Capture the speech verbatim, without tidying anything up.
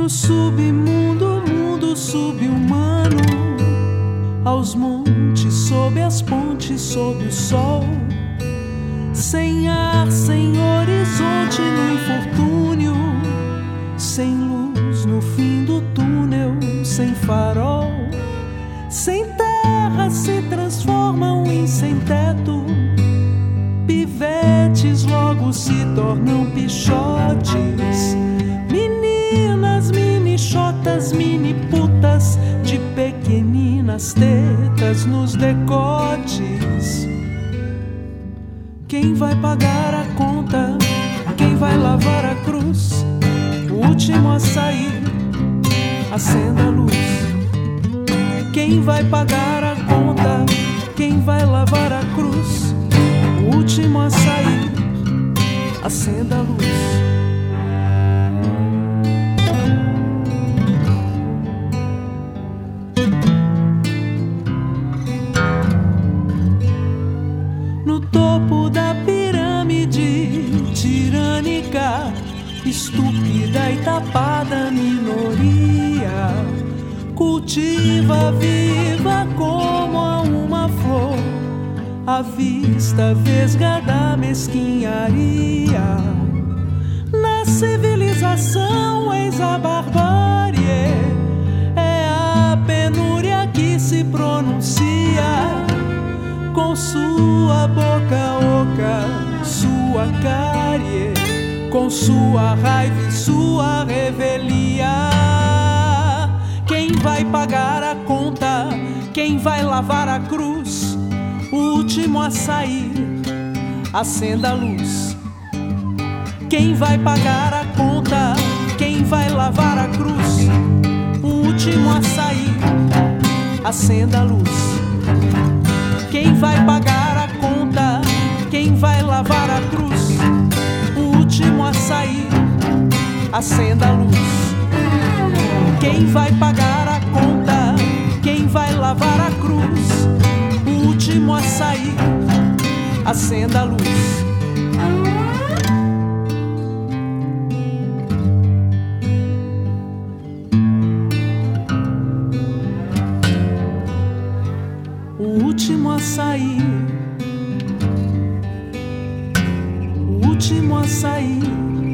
No submundo, mundo subhumano, aos montes, sob as pontes, sob o sol, sem ar, sem horizonte no infortúnio, sem luz no fim do túnel, sem farol, sem terra se transformam em sem teto. Pivetes logo se tornam pichotes, meninas, mini chotas, mini putas de pequeninas tetas nos decotes. Quem vai pagar a conta? Quem vai lavar a cruz? O último a sair, acenda a luz. Quem vai pagar a conta? Quem vai lavar a cruz? O último a sair, acenda a luz. No topo da pirâmide tirânica, estúpida e tapada minoria cultiva viva como a uma flor a vista vesga da mesquinharia. Na civilização eis a barbárie, é a penúria que se pronuncia com sua boca oca, sua cárie, com sua raiva e sua revelia. Quem vai pagar a conta? Quem vai lavar a cruz? O último a sair, acenda a luz. Quem vai pagar a conta? Quem vai lavar a cruz? O último a sair, acenda a luz. Quem vai pagar a conta? Quem vai lavar a cruz? O último a sair, acenda a luz. Quem vai pagar a conta? Quem vai lavar a cruz? O último a sair, acenda a luz. O último a sair, o último a sair,